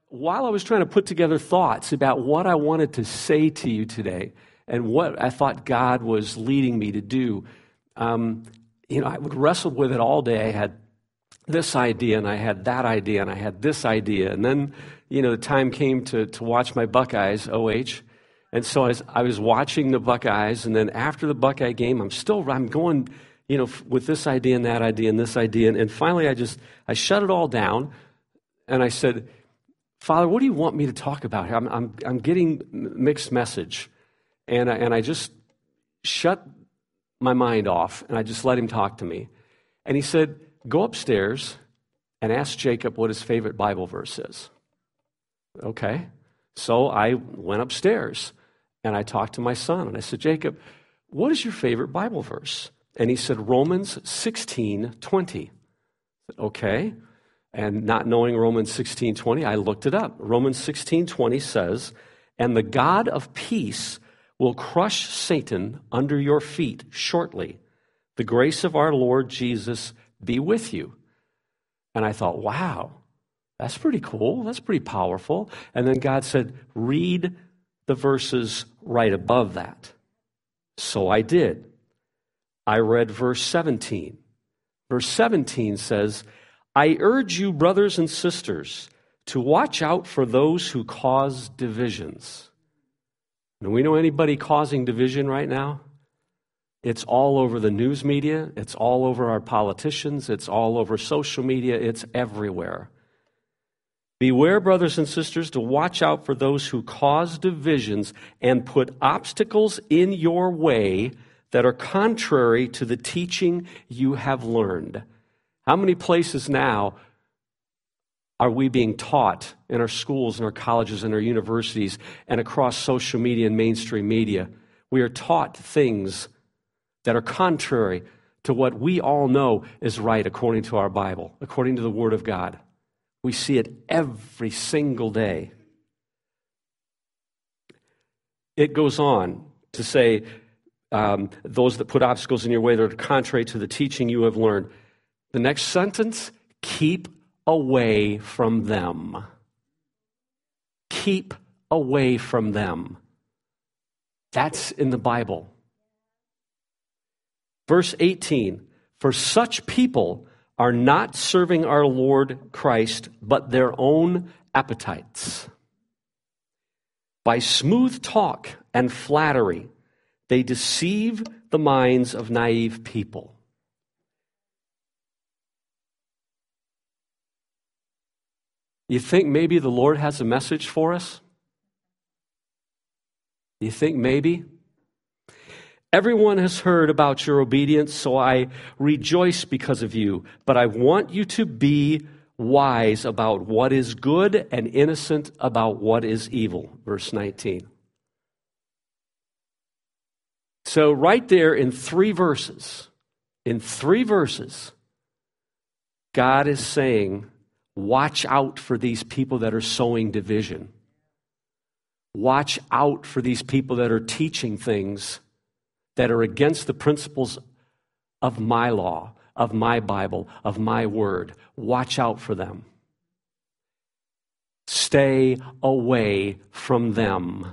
while I was trying to put together thoughts about what I wanted to say to you today and what I thought God was leading me to do, I would wrestle with it all day. I had this idea, and I had that idea, and I had this idea. And then, the time came to watch my Buckeyes, OH. And so I was watching the Buckeyes, and then after the Buckeye game, I'm going, with this idea and that idea and this idea. And finally, I shut it all down, and I said, Father, what do you want me to talk about here? I'm getting mixed message. And I just shut my mind off, and I just let him talk to me. And he said, go upstairs and ask Jacob what his favorite Bible verse is. Okay. So I went upstairs, and I talked to my son, and I said, Jacob, what is your favorite Bible verse? And he said, Romans 16:20. I said, okay. And not knowing Romans 16:20, I looked it up. Romans 16:20 says, and the God of peace will crush Satan under your feet shortly. The grace of our Lord Jesus be with you. And I thought, wow, that's pretty cool. That's pretty powerful. And then God said, read the verses right above that. So I did. I read verse 17. Verse 17 says, I urge you, brothers and sisters, to watch out for those who cause divisions. Do we know anybody causing division right now? It's all over the news media. It's all over our politicians. It's all over social media. It's everywhere. Beware, brothers and sisters, to watch out for those who cause divisions and put obstacles in your way that are contrary to the teaching you have learned. How many places now are we being taught in our schools and our colleges and our universities and across social media and mainstream media? We are taught things that are contrary to what we all know is right according to our Bible, according to the Word of God. We see it every single day. It goes on to say, those that put obstacles in your way that are contrary to the teaching you have learned. The next sentence, keep away from them. Keep away from them. That's in the Bible. Verse 18, for such people are not serving our Lord Christ, but their own appetites. By smooth talk and flattery, they deceive the minds of naive people. You think maybe the Lord has a message for us? You think maybe? Everyone has heard about your obedience, so I rejoice because of you. But I want you to be wise about what is good and innocent about what is evil. Verse 19. So right there in three verses, God is saying, watch out for these people that are sowing division. Watch out for these people that are teaching things that are against the principles of my law, of my Bible, of my word. Watch out for them. Stay away from them.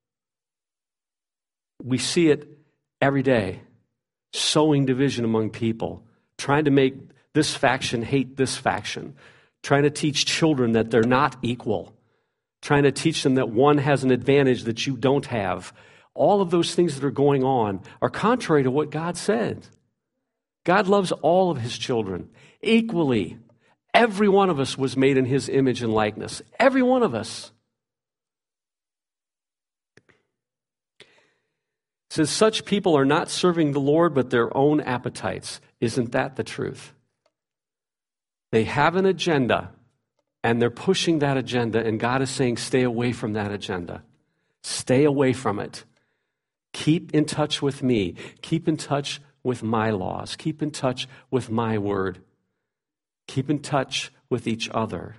We see it every day, sowing division among people, trying to make this faction hate this faction, trying to teach children that they're not equal, trying to teach them that one has an advantage that you don't have. All of those things that are going on are contrary to what God said. God loves all of his children equally. Every one of us was made in his image and likeness. Every one of us. It says, such people are not serving the Lord, but their own appetites. Isn't that the truth? They have an agenda, and they're pushing that agenda, and God is saying, stay away from that agenda. Stay away from it. Keep in touch with me. Keep in touch with my laws. Keep in touch with my word. Keep in touch with each other.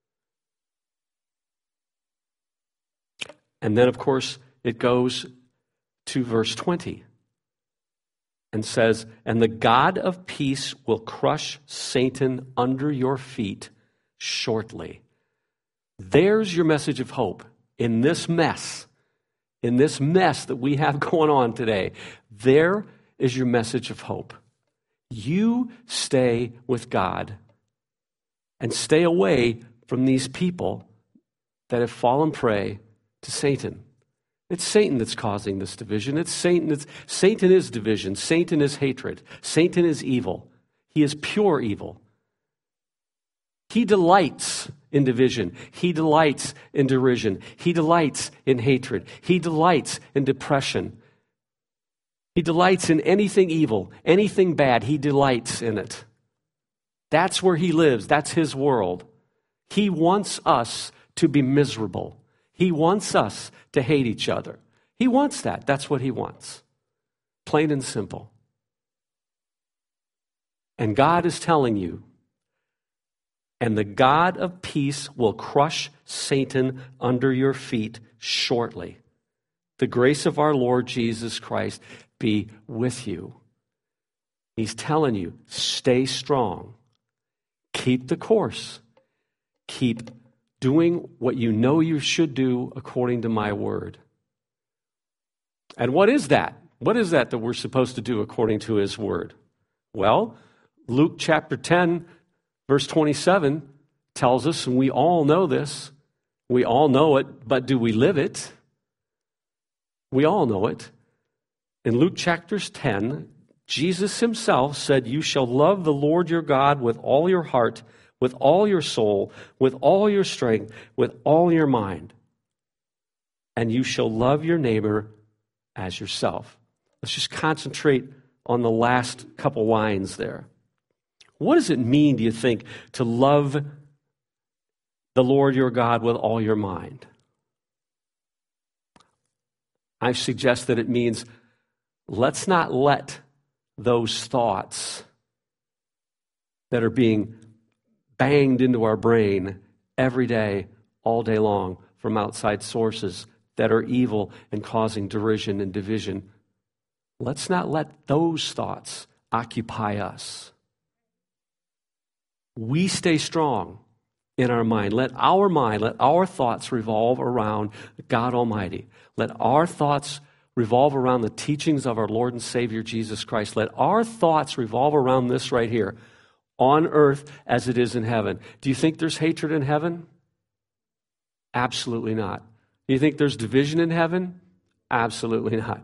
And then, of course, it goes to verse 20 and says, and the God of peace will crush Satan under your feet shortly. There's your message of hope in this mess that we have going on today. There is your message of hope. You stay with God and stay away from these people that have fallen prey to Satan. It's Satan that's causing this division. Satan is division. Satan is hatred. Satan is evil. He is pure evil. He delights in division. He delights in derision. He delights in hatred. He delights in depression. He delights in anything evil, anything bad. He delights in it. That's where he lives. That's his world. He wants us to be miserable. He wants us to hate each other. He wants that. That's what he wants. Plain and simple. And God is telling you, and the God of peace will crush Satan under your feet shortly. The grace of our Lord Jesus Christ be with you. He's telling you, stay strong. Keep the course. Keep doing what you know you should do according to my word. And what is that? What is that we're supposed to do according to his word? Well, Luke chapter 10, verse 27 tells us, and we all know this, we all know it, but do we live it? We all know it. In Luke chapter 10, Jesus himself said, "You shall love the Lord your God with all your heart, with all your soul, with all your strength, with all your mind. And you shall love your neighbor as yourself." Let's just concentrate on the last couple lines there. What does it mean, do you think, to love the Lord your God with all your mind? I suggest that it means let's not let those thoughts that are being banged into our brain every day, all day long, from outside sources that are evil and causing derision and division. Let's not let those thoughts occupy us. We stay strong in our mind. Let our thoughts revolve around God Almighty. Let our thoughts revolve around the teachings of our Lord and Savior Jesus Christ. Let our thoughts revolve around this right here, on earth as it is in heaven. Do you think there's hatred in heaven? Absolutely not. Do you think there's division in heaven? Absolutely not.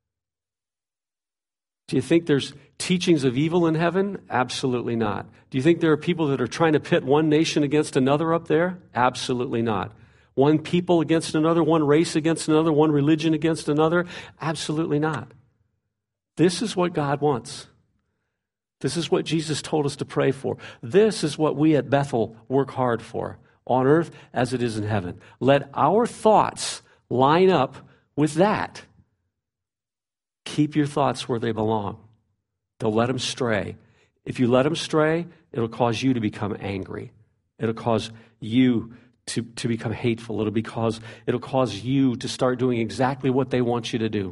Do you think there's teachings of evil in heaven? Absolutely not. Do you think there are people that are trying to pit one nation against another up there? Absolutely not. One people against another, one race against another, one religion against another? Absolutely not. This is what God wants. This is what Jesus told us to pray for. This is what we at Bethel work hard for, on earth as it is in heaven. Let our thoughts line up with that. Keep your thoughts where they belong. Don't let them stray. If you let them stray, it'll cause you to become angry. It'll cause you to become hateful. It'll cause you to start doing exactly what they want you to do.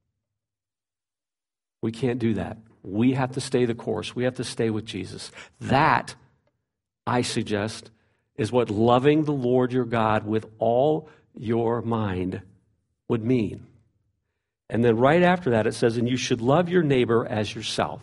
We can't do that. We have to stay the course. We have to stay with Jesus. That, I suggest, is what loving the Lord your God with all your mind would mean. And then right after that it says, and you should love your neighbor as yourself.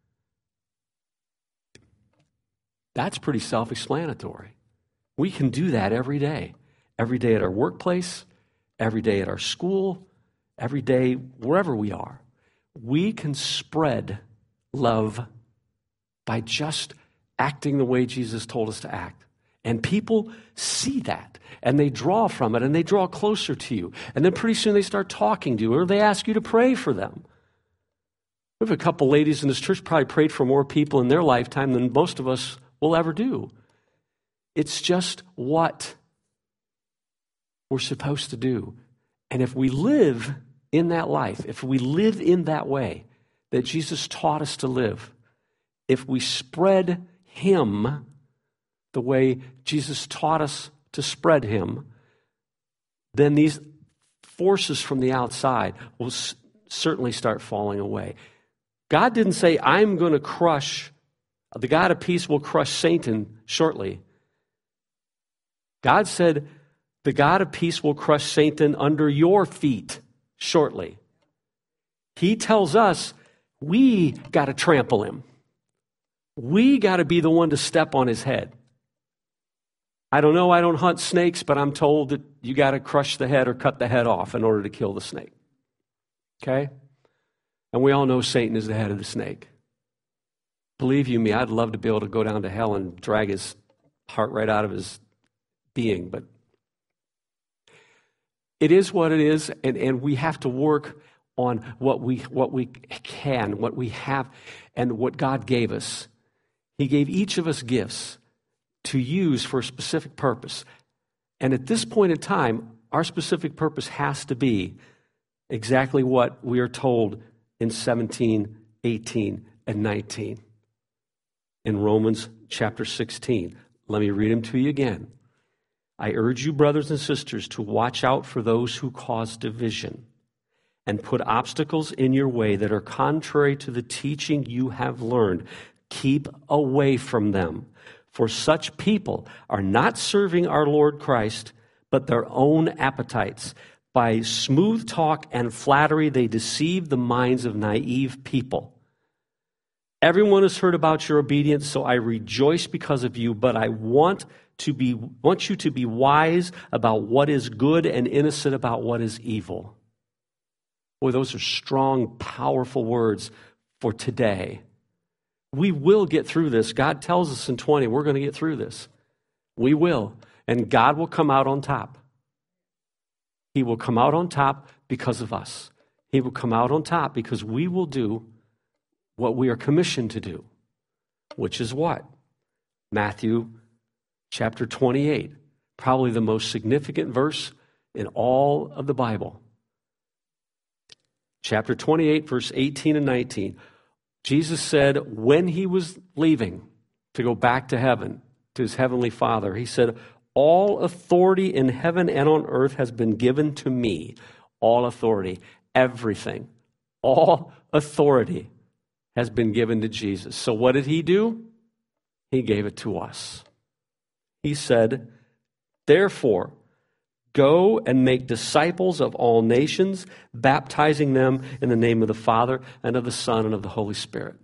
That's pretty self-explanatory. We can do that every day at our workplace, every day at our school, every day wherever we are. We can spread love by just acting the way Jesus told us to act. And people see that, and they draw from it, and they draw closer to you. And then pretty soon they start talking to you, or they ask you to pray for them. We have a couple ladies in this church probably prayed for more people in their lifetime than most of us will ever do. It's just what we're supposed to do. And if we live in that life, if we live in that way that Jesus taught us to live, if we spread Him the way Jesus taught us to spread Him, then these forces from the outside will certainly start falling away. God didn't say, I'm going to crush, the God of peace will crush Satan shortly. God said, the God of peace will crush Satan under your feet shortly. He tells us we got to trample him. We got to be the one to step on his head. I don't know, I don't hunt snakes, but I'm told that you got to crush the head or cut the head off in order to kill the snake. Okay? And we all know Satan is the head of the snake. Believe you me, I'd love to be able to go down to hell and drag his heart right out of his being, but it is what it is, and we have to work on what we can, what we have, and what God gave us. He gave each of us gifts to use for a specific purpose. And at this point in time, our specific purpose has to be exactly what we are told in 17, 18, and 19. In Romans chapter 16. Let me read them to you again. I urge you, brothers and sisters, to watch out for those who cause division and put obstacles in your way that are contrary to the teaching you have learned. Keep away from them. For such people are not serving our Lord Christ, but their own appetites. By smooth talk and flattery, they deceive the minds of naive people. Everyone has heard about your obedience, so I rejoice because of you, but I want you to be wise about what is good and innocent about what is evil. Boy, those are strong, powerful words for today. We will get through this. God tells us in 20, we're going to get through this. We will. And God will come out on top. He will come out on top because of us. He will come out on top because we will do what we are commissioned to do, which is what? Matthew chapter 28, probably the most significant verse in all of the Bible. Chapter 28, verse 18 and 19. Jesus said when he was leaving to go back to heaven, to his heavenly Father, he said, all authority in heaven and on earth has been given to me. All authority, everything, all authority has been given to Jesus. So what did he do? He gave it to us. He said, therefore, go and make disciples of all nations, baptizing them in the name of the Father and of the Son and of the Holy Spirit.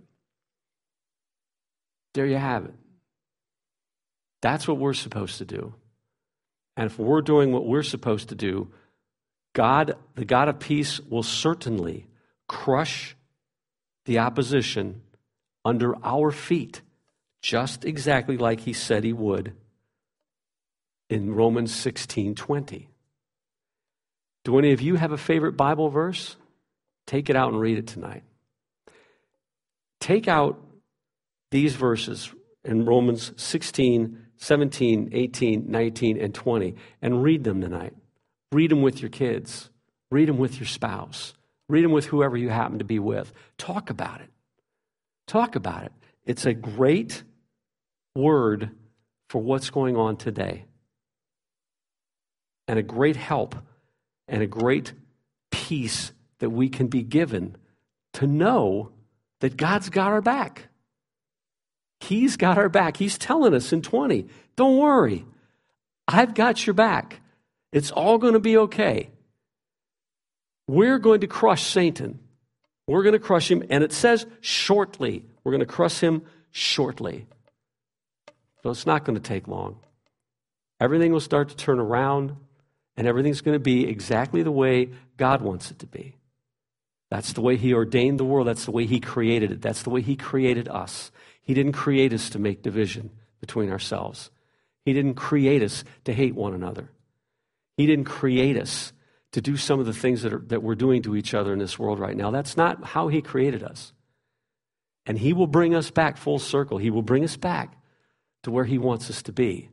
There you have it. That's what we're supposed to do. And if we're doing what we're supposed to do, God, the God of peace, will certainly crush the opposition under our feet, just exactly like he said he would in Romans 16:20. Do any of you have a favorite Bible verse? Take it out and read it tonight. Take out these verses in Romans 16, 17, 18, 19, and 20 and read them tonight. Read them with your kids. Read them with your spouse. Read them with whoever you happen to be with. Talk about it. Talk about it. It's a great word for what's going on today. And a great help and a great peace that we can be given to know that God's got our back. He's got our back. He's telling us in 20, don't worry, I've got your back. It's all going to be okay. We're going to crush Satan. We're going to crush him, and it says shortly. We're going to crush him shortly. So it's not going to take long. Everything will start to turn around, and everything's going to be exactly the way God wants it to be. That's the way he ordained the world. That's the way he created it. That's the way he created us. He didn't create us to make division between ourselves. He didn't create us to hate one another. He didn't create us to do some of the things that we're doing to each other in this world right now. That's not how he created us. And he will bring us back full circle. He will bring us back to where he wants us to be.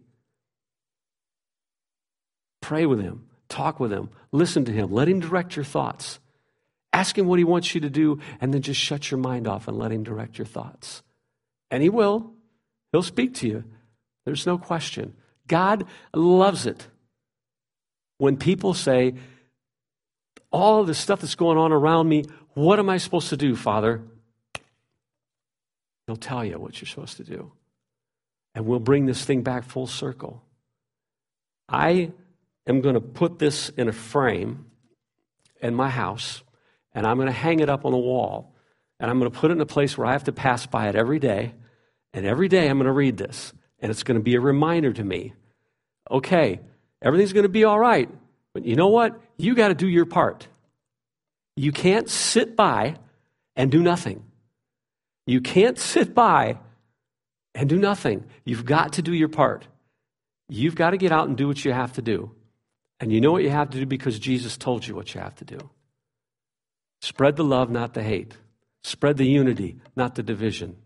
Pray with him. Talk with him. Listen to him. Let him direct your thoughts. Ask him what he wants you to do, and then just shut your mind off and let him direct your thoughts. And he will. He'll speak to you. There's no question. God loves it when people say, all of the stuff that's going on around me, what am I supposed to do, Father? He'll tell you what you're supposed to do. And we'll bring this thing back full circle. I am going to put this in a frame in my house, and I'm going to hang it up on the wall, and I'm going to put it in a place where I have to pass by it every day, and every day I'm going to read this, and it's going to be a reminder to me, okay, everything's going to be all right, but you know what? You got to do your part. You can't sit by and do nothing. You can't sit by and do nothing. You've got to do your part. You've got to get out and do what you have to do. And you know what you have to do because Jesus told you what you have to do. Spread the love, not the hate. Spread the unity, not the division.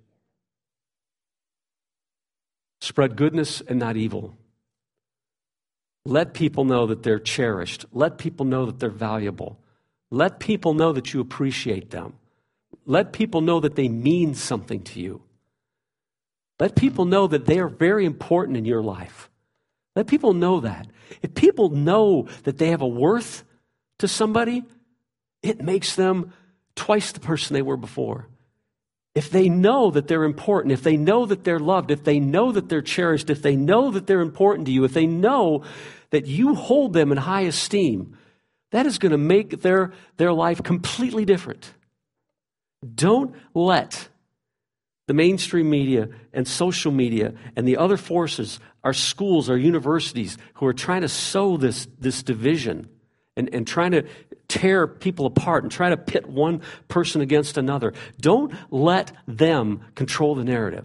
Spread goodness and not evil. Let people know that they're cherished. Let people know that they're valuable. Let people know that you appreciate them. Let people know that they mean something to you. Let people know that they are very important in your life. Let people know that. If people know that they have a worth to somebody, it makes them twice the person they were before. If they know that they're important, if they know that they're loved, if they know that they're cherished, if they know that they're important to you, if they know that you hold them in high esteem, that is going to make their life completely different. Don't let the mainstream media and social media and the other forces, our schools, our universities, who are trying to sow this division and trying to tear people apart and try to pit one person against another. Don't let them control the narrative.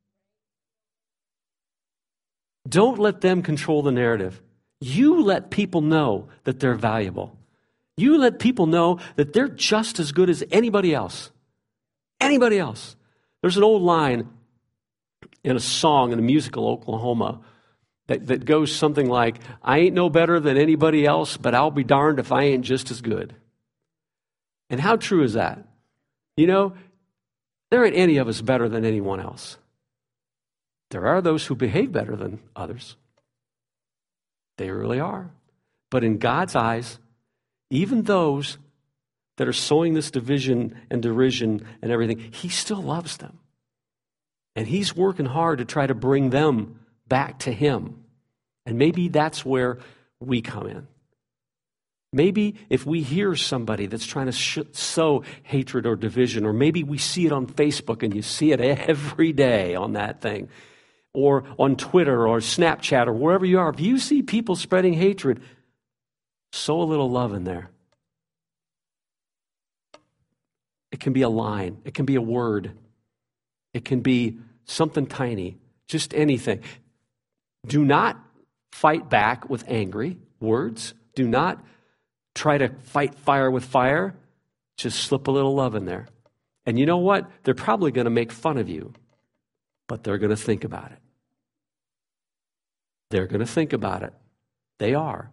Don't let them control the narrative. You let people know that they're valuable. You let people know that they're just as good as anybody else. Anybody else. There's an old line in a song in a musical, Oklahoma, that goes something like, I ain't no better than anybody else, but I'll be darned if I ain't just as good. And how true is that? You know, there ain't any of us better than anyone else. There are those who behave better than others. They really are. But in God's eyes, even those that are sowing this division and derision and everything, He still loves them. And He's working hard to try to bring them back to Him. And maybe that's where we come in. Maybe if we hear somebody that's trying to sow hatred or division, or maybe we see it on Facebook and you see it every day on that thing, or on Twitter or Snapchat or wherever you are, if you see people spreading hatred, sow a little love in there. It can be a line. It can be a word. It can be something tiny, just anything. Do not fight back with angry words. Do not try to fight fire with fire. Just slip a little love in there. And you know what? They're probably going to make fun of you, but they're going to think about it. They're going to think about it. They are.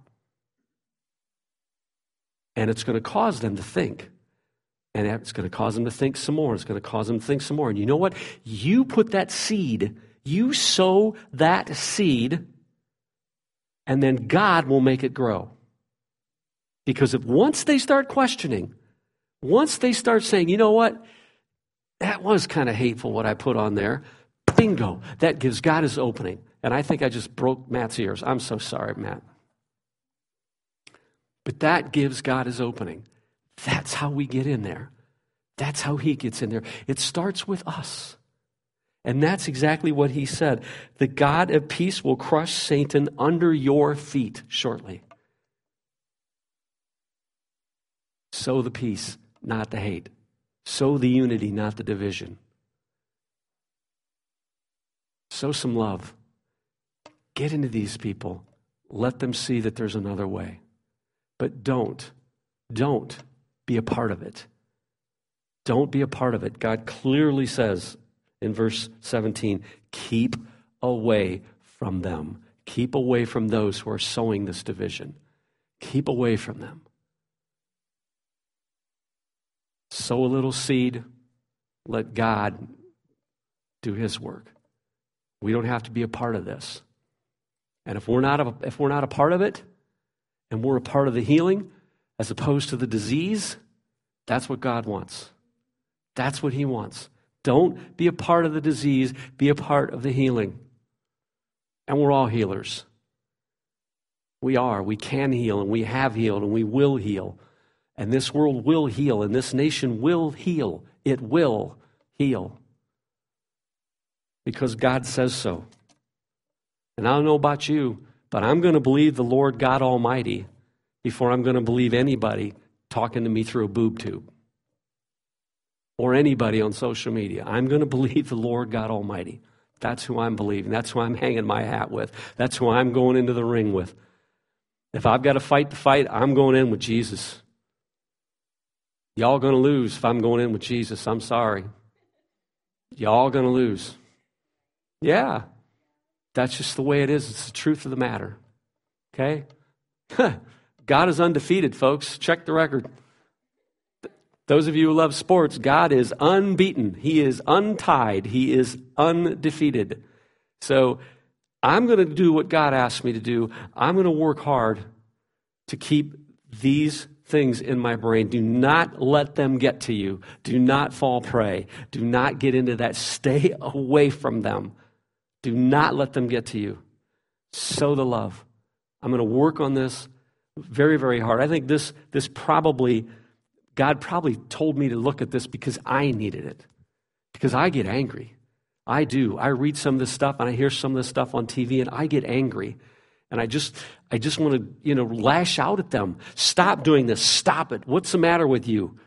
And it's going to cause them to think. And it's going to cause them to think some more. It's going to cause them to think some more. And you know what? You put that seed, you sow that seed, and then God will make it grow. Because if once they start questioning, once they start saying, you know what? That was kind of hateful what I put on there. Bingo. That gives God His opening. And I think I just broke Matt's ears. I'm so sorry, Matt. But that gives God His opening. That's how we get in there. That's how He gets in there. It starts with us. And that's exactly what He said. The God of peace will crush Satan under your feet shortly. Sow the peace, not the hate. Sow the unity, not the division. Sow some love. Get into these people. Let them see that there's another way. But don't be a part of it. Don't be a part of it. God clearly says in verse 17, keep away from them. Keep away from those who are sowing this division. Keep away from them. Sow a little seed. Let God do His work. We don't have to be a part of this. And if we're not a part of it, and we're a part of the healing, as opposed to the disease, that's what God wants. That's what He wants. Don't be a part of the disease, be a part of the healing. And we're all healers. We are. We can heal, and we have healed, and we will heal. And this world will heal, and this nation will heal. It will heal. Because God says so. And I don't know about you, but I'm going to believe the Lord God Almighty before I'm going to believe anybody talking to me through a boob tube. Or anybody on social media. I'm going to believe the Lord God Almighty. That's who I'm believing. That's who I'm hanging my hat with. That's who I'm going into the ring with. If I've got to fight the fight, I'm going in with Jesus. Y'all going to lose if I'm going in with Jesus. I'm sorry. Y'all going to lose. Yeah. That's just the way it is. It's the truth of the matter. Okay? God is undefeated, folks. Check the record. Those of you who love sports, God is unbeaten. He is untied. He is undefeated. So I'm going to do what God asked me to do. I'm going to work hard to keep these things in my brain. Do not let them get to you. Do not fall prey. Do not get into that. Stay away from them. Do not let them get to you. Sow the love. I'm going to work on this very, very hard. I think this probably... God probably told me to look at this because I needed it. Because I get angry. I do. I read some of this stuff and I hear some of this stuff on TV and I get angry. And I just want to, lash out at them. Stop doing this. Stop it. What's the matter with you?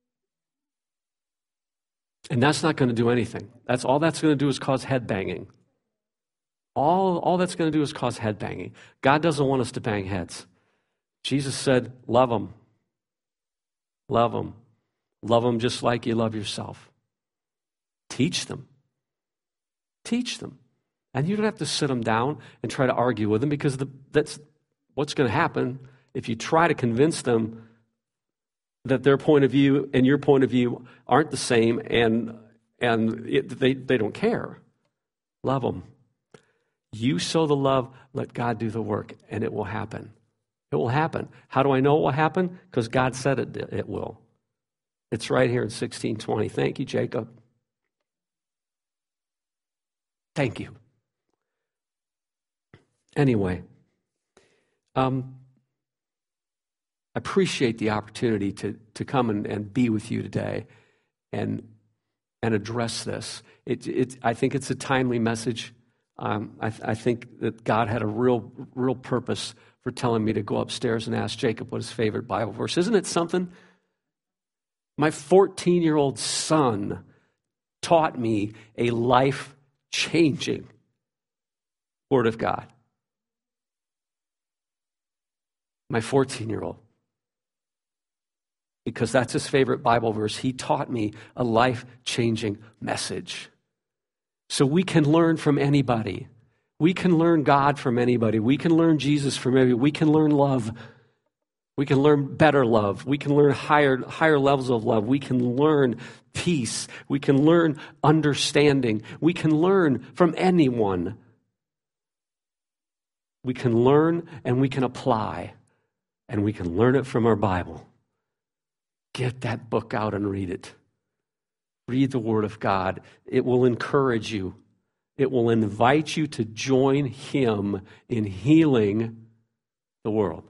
And that's not going to do anything. All that's going to do is cause head banging. All that's going to do is cause head banging. God doesn't want us to bang heads. Jesus said, love them. Love them. Love them just like you love yourself. Teach them. Teach them. And you don't have to sit them down and try to argue with them because that's what's going to happen if you try to convince them that their point of view and your point of view aren't the same and they don't care. Love them. You sow the love, let God do the work, and it will happen. It will happen. How do I know it will happen? Because God said it will. It's right here in 16:20. Thank you, Jacob. Thank you. Anyway, I appreciate the opportunity to come and be with you today and address this. I think it's a timely message. I think that God had a real purpose for telling me to go upstairs and ask Jacob what his favorite Bible verse is. Isn't it something? My 14-year-old son taught me a life-changing Word of God. My 14-year-old. Because that's his favorite Bible verse. He taught me a life-changing message. So we can learn from anybody. We can learn God from anybody. We can learn Jesus from anybody. We can learn love. We can learn better love. We can learn higher levels of love. We can learn peace. We can learn understanding. We can learn from anyone. We can learn and we can apply. And we can learn it from our Bible. Get that book out and read it. Read the Word of God. It will encourage you. It will invite you to join Him in healing the world.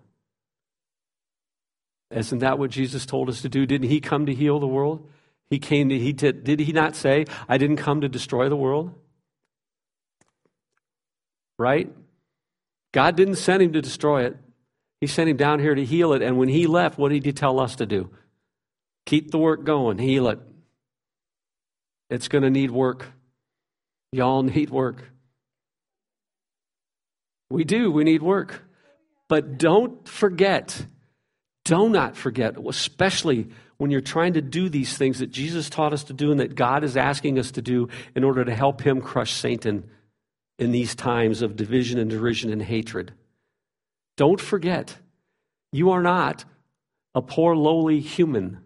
Isn't that what Jesus told us to do? Didn't He come to heal the world? Did He not say, I didn't come to destroy the world? Right? God didn't send Him to destroy it. He sent Him down here to heal it. And when He left, what did He tell us to do? Keep the work going. Heal it. It's going to need work. Y'all need work. We do. We need work. But don't forget, do not forget, especially when you're trying to do these things that Jesus taught us to do and that God is asking us to do in order to help Him crush Satan in these times of division and derision and hatred. Don't forget, you are not a poor, lowly human.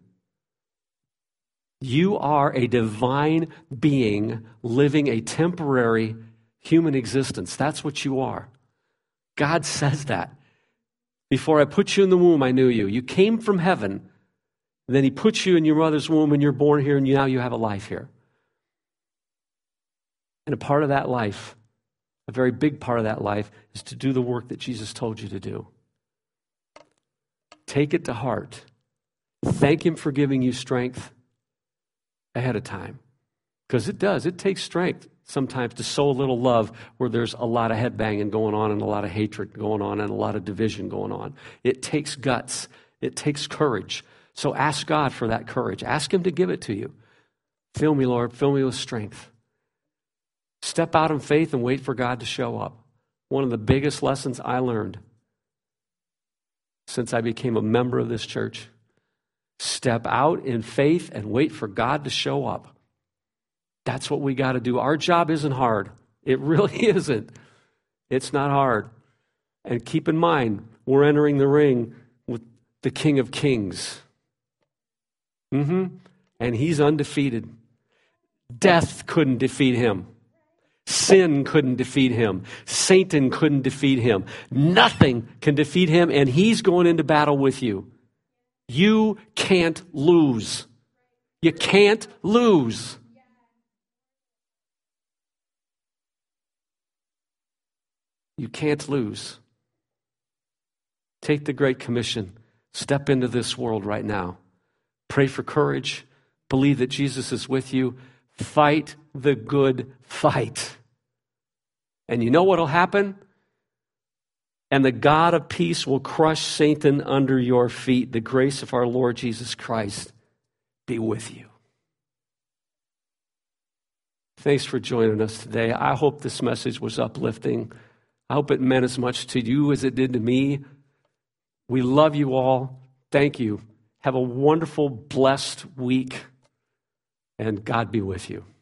You are a divine being living a temporary human existence. That's what you are. God says that. Before I put you in the womb, I knew you. You came from heaven. Then He puts you in your mother's womb and you're born here and now you have a life here. And a part of that life a very big part of that life is to do the work that Jesus told you to do. Take it to heart. Thank him for giving you strength ahead of time. Because it does. It takes strength sometimes to sow a little love where there's a lot of headbanging going on and a lot of hatred going on and a lot of division going on. It takes guts. It takes courage. So ask God for that courage. Ask him to give it to you. Fill me, Lord. Fill me with strength. Step out in faith and wait for God to show up. One of the biggest lessons I learned since I became a member of this church. Step out in faith and wait for God to show up. That's what we got to do. Our job isn't hard. It really isn't. It's not hard. And keep in mind, we're entering the ring with the King of Kings. And he's undefeated. Death couldn't defeat him. Sin couldn't defeat him. Satan couldn't defeat him. Nothing can defeat him, and he's going into battle with you. You can't lose. You can't lose. You can't lose. Take the Great Commission. Step into this world right now. Pray for courage. Believe that Jesus is with you. Fight the good fight. And you know what will happen? And the God of peace will crush Satan under your feet. The grace of our Lord Jesus Christ be with you. Thanks for joining us today. I hope this message was uplifting. I hope it meant as much to you as it did to me. We love you all. Thank you. Have a wonderful, blessed week. And God be with you.